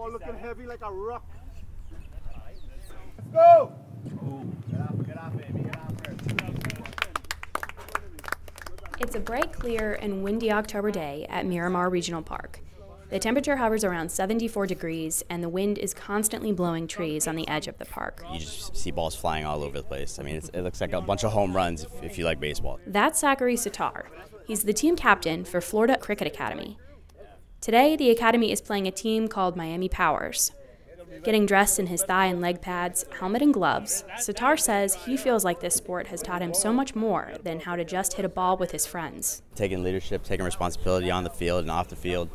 ball looking heavy like a rock. Let's go! Get off, baby. Get off her. It's a bright, clear, and windy October day at Miramar Regional Park. The temperature hovers around 74 degrees, and the wind is constantly blowing trees on the edge of the park. You just see balls flying all over the place. I mean, it looks like a bunch of home runs if you like baseball. That's Zachary Sitar. He's the team captain for Florida Cricket Academy. Today, the academy is playing a team called Miami Powers. Getting dressed in his thigh and leg pads, helmet and gloves, Sitar says he feels like this sport has taught him so much more than how to just hit a ball with his friends. Taking leadership, taking responsibility on the field and off the field,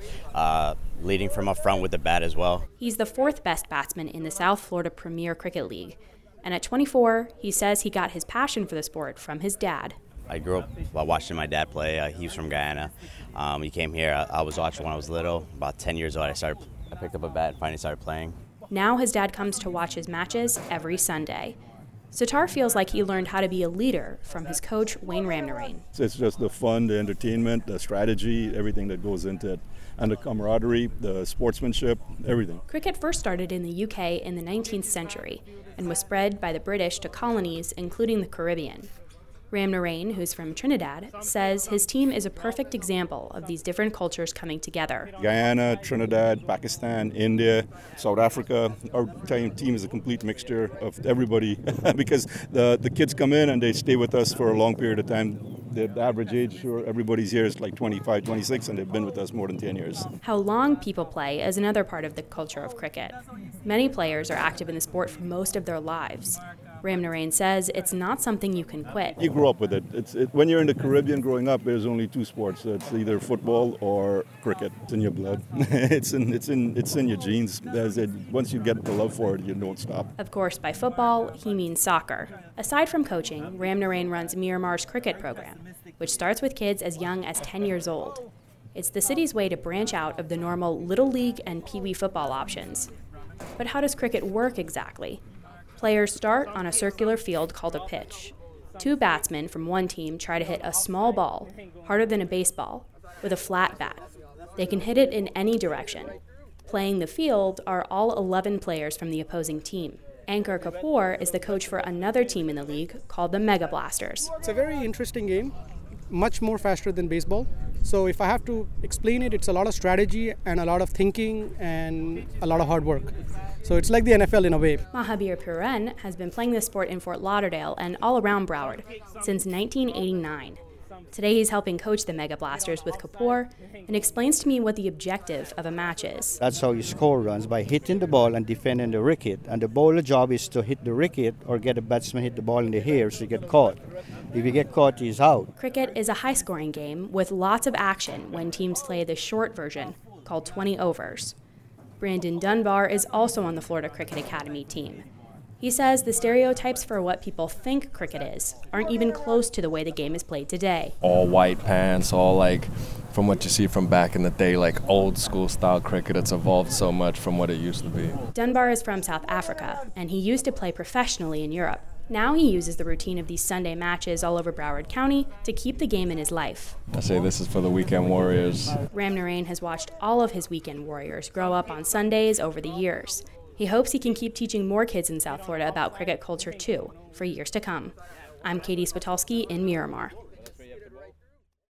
leading from up front with the bat as well. He's the fourth best batsman in the South Florida Premier Cricket League. And at 24, he says he got his passion for the sport from his dad. I grew up while watching my dad play. He was from Guyana. He came here. I was watching when I was little. About 10 years old, I picked up a bat and finally started playing. Now his dad comes to watch his matches every Sunday. Sitar feels like he learned how to be a leader from his coach, Wayne Ramnarine. It's just the fun, the entertainment, the strategy, everything that goes into it, and the camaraderie, the sportsmanship, everything. Cricket first started in the UK in the 19th century and was spread by the British to colonies, including the Caribbean. Ramnarine, who's from Trinidad, says his team is a perfect example of these different cultures coming together. Guyana, Trinidad, Pakistan, India, South Africa. Our team is a complete mixture of everybody because the kids come in and they stay with us for a long period of time. The average age for everybody's here is like 25, 26, and they've been with us more than 10 years. How long people play is another part of the culture of cricket. Many players are active in the sport for most of their lives. Ramnarine says it's not something you can quit. You grow up with it. When you're in the Caribbean growing up, there's only two sports. It's either football or cricket. It's in your blood. it's in your genes. Once you get the love for it, you don't stop. Of course, by football, he means soccer. Aside from coaching, Ramnarine runs Miramar's cricket program, which starts with kids as young as 10 years old. It's the city's way to branch out of the normal Little League and Pee Wee football options. But how does cricket work exactly? Players start on a circular field called a pitch. Two batsmen from one team try to hit a small ball, harder than a baseball, with a flat bat. They can hit it in any direction. Playing the field are all 11 players from the opposing team. Ankur Kapoor is the coach for another team in the league called the Mega Blasters. It's a very interesting game, much more faster than baseball. So if I have to explain it, it's a lot of strategy and a lot of thinking and a lot of hard work. So it's like the NFL in a way. Mahabir Puren has been playing this sport in Fort Lauderdale and all around Broward since 1989. Today he's helping coach the Mega Blasters with Kapoor and explains to me what the objective of a match is. That's how you score runs, by hitting the ball and defending the wicket. And the bowler's job is to hit the wicket or get a batsman hit the ball in the hair so you get caught. If you get caught, he's out. Cricket is a high-scoring game with lots of action when teams play the short version, called 20 overs. Brandon Dunbar is also on the Florida Cricket Academy team. He says the stereotypes for what people think cricket is aren't even close to the way the game is played today. All white pants, all like from what you see from back in the day, like old school style cricket. It's evolved so much from what it used to be. Dunbar is from South Africa, and he used to play professionally in Europe. Now he uses the routine of these Sunday matches all over Broward County to keep the game in his life. I say this is for the weekend warriors. Ramnarine has watched all of his weekend warriors grow up on Sundays over the years. He hopes he can keep teaching more kids in South Florida about cricket culture too, for years to come. I'm Katie Spitulski in Miramar.